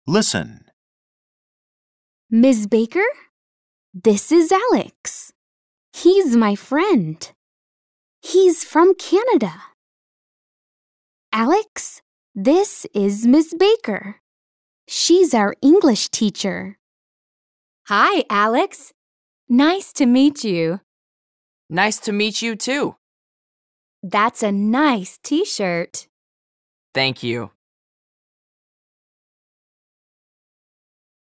Listen. Ms. Baker, this is Alex. He's my friend. He's from Canada. Alex, this is Ms. Baker. She's our English teacher. Hi, Alex. Nice to meet you. Nice to meet you too. That's a nice t-shirt. Thank you.